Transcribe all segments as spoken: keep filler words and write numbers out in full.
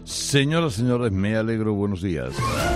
Señoras, señores, me alegro, buenos días.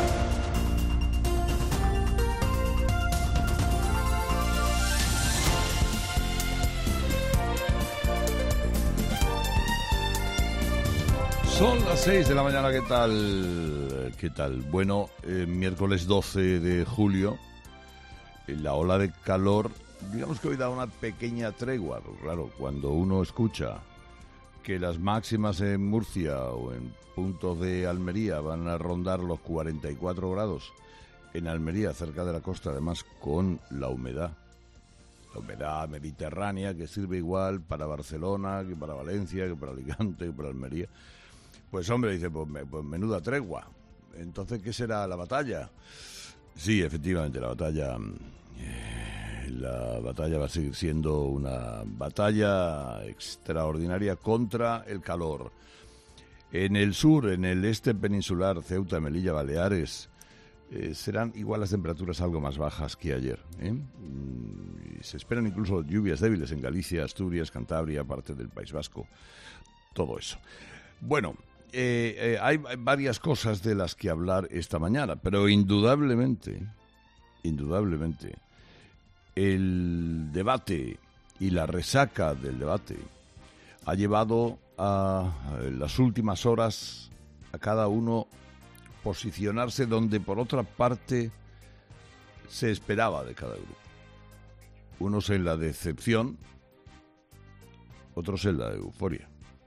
Son las seis de la mañana, ¿qué tal? ¿Qué tal? Bueno, eh, miércoles doce de julio, la ola de calor, digamos que hoy da una pequeña tregua. Claro, cuando uno escucha que las máximas en Murcia o en puntos de Almería van a rondar los cuarenta y cuatro grados, en Almería, cerca de la costa, además con la humedad, la humedad mediterránea que sirve igual para Barcelona, que para Valencia, que para Alicante, que para Almería. Pues hombre, dice, pues, pues menuda tregua. Entonces, ¿qué será la batalla? Sí, efectivamente, la batalla... Eh, la batalla va a seguir siendo una batalla extraordinaria contra el calor. En el sur, en el este peninsular, Ceuta, Melilla, Baleares, eh, serán igual las temperaturas algo más bajas que ayer, ¿eh? Y se esperan incluso lluvias débiles en Galicia, Asturias, Cantabria, parte del País Vasco, todo eso. Bueno, eh, eh, hay varias cosas de las que hablar esta mañana, pero indudablemente, indudablemente, el debate y la resaca del debate ha llevado a, a las últimas horas a cada uno posicionarse donde por otra parte se esperaba de cada grupo. Unos en la decepción, otros en la euforia.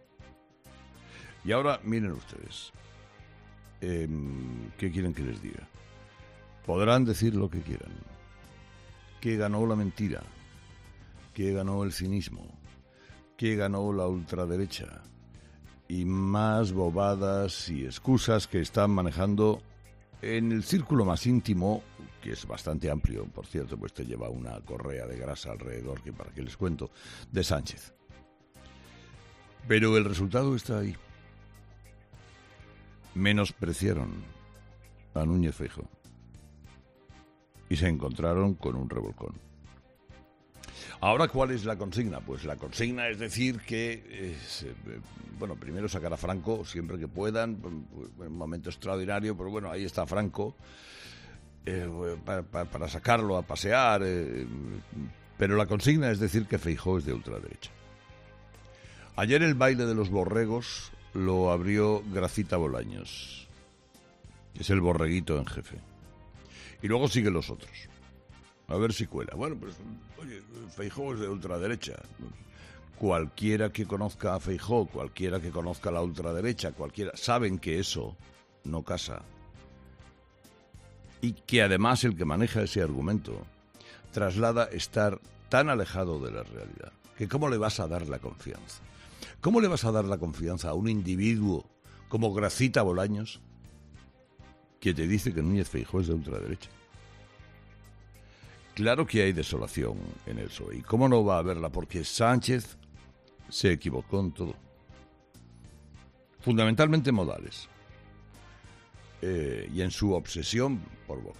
Y ahora miren ustedes, eh, ¿qué quieren que les diga? Podrán decir lo que quieran. ¿Qué ganó la mentira? ¿Qué ganó el cinismo? ¿Qué ganó la ultraderecha? Y más bobadas y excusas que están manejando en el círculo más íntimo, que es bastante amplio, por cierto, pues te lleva una correa de grasa alrededor, que para qué les cuento, de Sánchez. Pero el resultado está ahí. Menospreciaron a Núñez Feijóo y se encontraron con un revolcón. Ahora, ¿cuál es la consigna? Pues la consigna es decir que, es, eh, bueno, primero sacar a Franco siempre que puedan, en un momento extraordinario, pero bueno, ahí está Franco, eh, para, para, para sacarlo a pasear, eh, pero la consigna es decir que Feijóo es de ultraderecha. Ayer el baile de los borregos lo abrió Gracita Bolaños, que es el borreguito en jefe. Y luego siguen los otros. A ver si cuela. Bueno, pues, oye, Feijóo es de ultraderecha. Cualquiera que conozca a Feijóo, cualquiera que conozca a la ultraderecha, cualquiera, saben que eso no casa. Y que además el que maneja ese argumento traslada estar tan alejado de la realidad, que ¿cómo le vas a dar la confianza? ¿Cómo le vas a dar la confianza a un individuo como Gracita Bolaños, que te dice que Núñez Feijóo es de ultraderecha? Claro que hay desolación en el P S O E. ¿Y cómo no va a haberla? Porque Sánchez se equivocó en todo. Fundamentalmente en modales. Eh, y en su obsesión por Vox.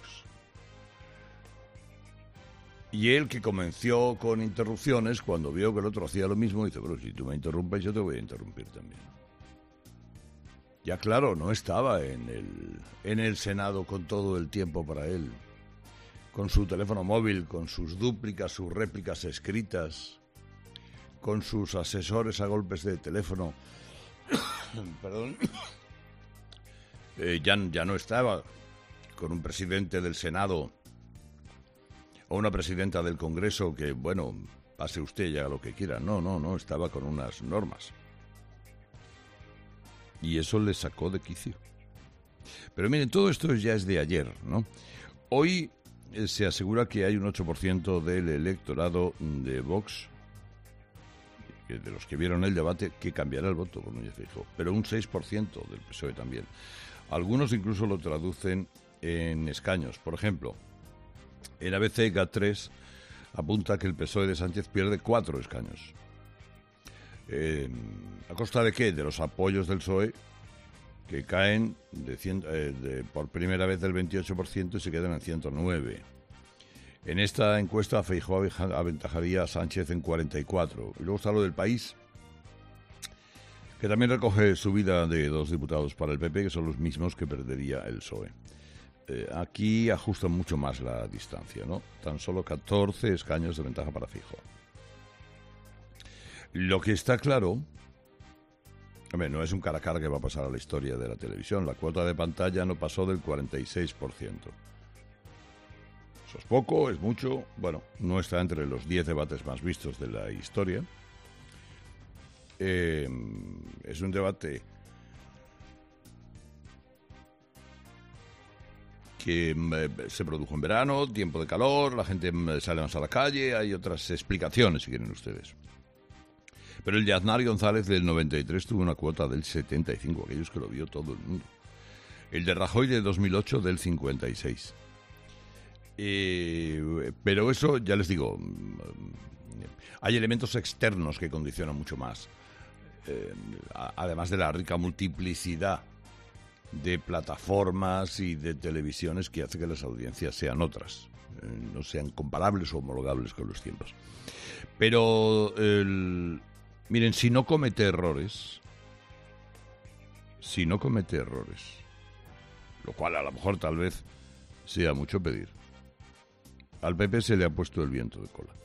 Y él, que comenzó con interrupciones, cuando vio que el otro hacía lo mismo, dice, pero si tú me interrumpes, yo te voy a interrumpir también. Ya claro, no estaba en el, en el Senado con todo el tiempo para él, con su teléfono móvil, con sus dúplicas, sus réplicas escritas, con sus asesores a golpes de teléfono. Perdón. Eh, ya, ya no estaba con un presidente del Senado o una presidenta del Congreso que, bueno, pase usted y haga lo que quiera. No, no, no, estaba con unas normas. Y eso le sacó de quicio. Pero miren, todo esto ya es de ayer, ¿no? Hoy eh, se asegura que hay un ocho por ciento del electorado de Vox, de los que vieron el debate, que cambiará el voto por Núñez Feijóo. Pero un seis por ciento del P S O E también. Algunos incluso lo traducen en escaños. Por ejemplo, en A B C GAT tres apunta que el P S O E de Sánchez pierde cuatro escaños. Eh, ¿A costa de qué? De los apoyos del P S O E, que caen de cien, eh, de, por primera vez del veintiocho por ciento y se quedan en ciento nueve. En esta encuesta Feijóo aventajaría a Sánchez en cuarenta y cuatro. Y luego está lo del País, que también recoge subida de dos diputados para el P P, que son los mismos que perdería el P S O E. Eh, aquí ajustan mucho más la distancia, ¿no? Tan solo catorce escaños de ventaja para Feijóo. Lo que está claro, hombre, no es un cara a cara que va a pasar a la historia de la televisión. La cuota de pantalla no pasó del cuarenta y seis por ciento. Eso es poco, es mucho. Bueno, no está entre los diez debates más vistos de la historia. Eh, es un debate que eh, se produjo en verano, tiempo de calor, la gente sale más a la calle, hay otras explicaciones si quieren ustedes. Pero el de Aznar González del noventa y tres tuvo una cuota del setenta y cinco, aquellos que lo vio todo el mundo. El de Rajoy de dos mil ocho del cincuenta y seis. Eh, pero eso, ya les digo, hay elementos externos que condicionan mucho más. Eh, además de la rica multiplicidad de plataformas y de televisiones que hace que las audiencias sean otras, eh, no sean comparables o homologables con los tiempos. Pero, el, miren, si no comete errores, si no comete errores, lo cual a lo mejor tal vez sea mucho pedir, al P P se le ha puesto el viento de cola.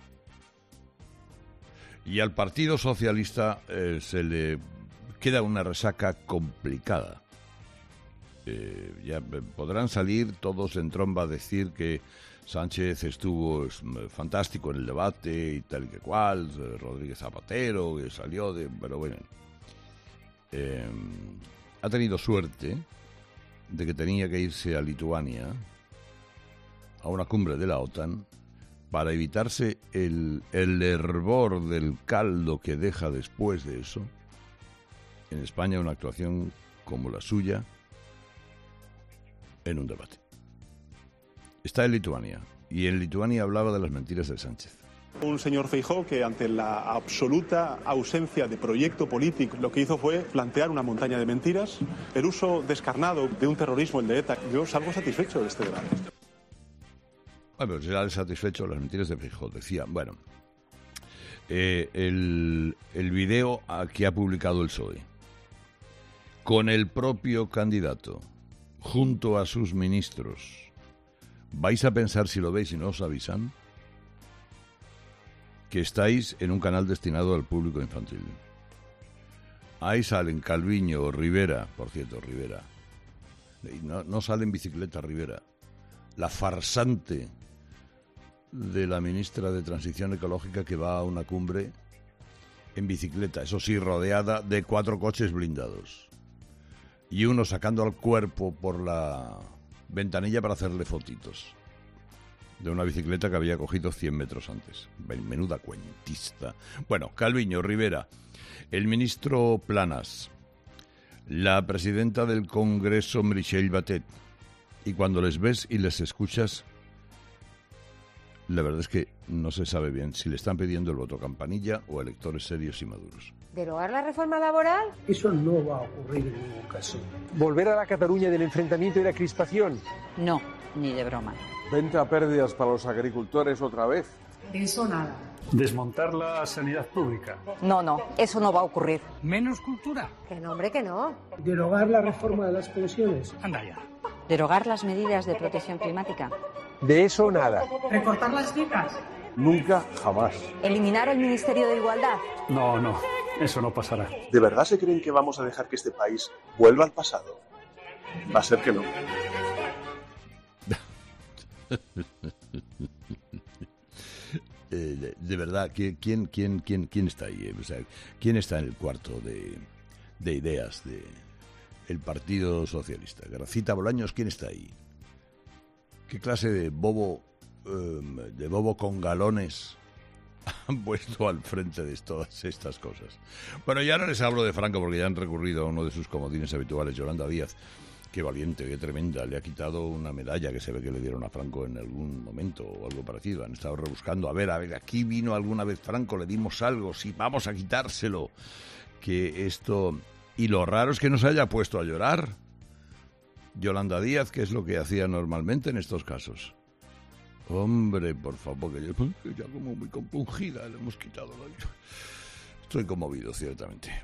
Y al Partido Socialista eh, se le queda una resaca complicada. Eh, ya podrán salir todos en tromba a decir que Sánchez estuvo fantástico en el debate y tal y que cual, Rodríguez Zapatero, que salió de... Pero bueno, eh, ha tenido suerte de que tenía que irse a Lituania, a una cumbre de la OTAN, para evitarse el, el hervor del caldo que deja después de eso. En España una actuación como la suya en un debate. Está en Lituania, y en Lituania hablaba de las mentiras de Sánchez. Un señor Feijóo que ante la absoluta ausencia de proyecto político lo que hizo fue plantear una montaña de mentiras, el uso descarnado de un terrorismo, el de ETA. Yo salgo satisfecho de este debate. Bueno, pero será satisfecho las mentiras de Feijóo. Decía, bueno, eh, el, el video que ha publicado el P S O E con el propio candidato junto a sus ministros, vais a pensar, si lo veis y no os avisan, que estáis en un canal destinado al público infantil. Ahí salen Calviño, Rivera, por cierto, Rivera. No, no sale en bicicleta Rivera. La farsante de la ministra de Transición Ecológica que va a una cumbre en bicicleta, eso sí, rodeada de cuatro coches blindados. Y uno sacando al cuerpo por la ventanilla para hacerle fotitos de una bicicleta que había cogido cien metros antes. Menuda cuentista. Bueno, Calviño, Rivera, el ministro Planas, la presidenta del Congreso, Meritxell Batet. Y cuando les ves y les escuchas, la verdad es que no se sabe bien si le están pidiendo el voto campanilla o electores serios y maduros. ¿Derogar la reforma laboral? Eso no va a ocurrir en ningún caso. ¿Volver a la Cataluña del enfrentamiento y la crispación? No, ni de broma. ¿Venta pérdidas para los agricultores otra vez? De eso nada. ¿Desmontar la sanidad pública? No, no, eso no va a ocurrir. ¿Menos cultura? Que no, hombre, que no. ¿Derogar la reforma de las pensiones? Anda ya. ¿Derogar las medidas de protección climática? De eso nada. ¿Recortar las becas? Nunca, jamás. ¿Eliminar el Ministerio de Igualdad? No, no, eso no pasará. ¿De verdad se creen que vamos a dejar que este país vuelva al pasado? Va a ser que no. eh, de, de verdad, ¿quién, quién, quién, quién, quién está ahí? O sea, ¿quién está en el cuarto de, de ideas de el Partido Socialista? Gracita Bolaños, ¿quién está ahí? ¿Qué clase de bobo, eh, de bobo con galones han puesto al frente de todas estas cosas? Bueno, ya no les hablo de Franco porque ya han recurrido a uno de sus comodines habituales, Yolanda Díaz. Qué valiente, qué tremenda. Le ha quitado una medalla que se ve que le dieron a Franco en algún momento o algo parecido. Han estado rebuscando. A ver, a ver, aquí vino alguna vez Franco, le dimos algo. Sí, vamos a quitárselo. Que esto... Y lo raro es que no se haya puesto a llorar Yolanda Díaz, que es lo que hacía normalmente en estos casos. Hombre, por favor, que yo, ya como muy compungida le hemos quitado. Estoy conmovido, ciertamente.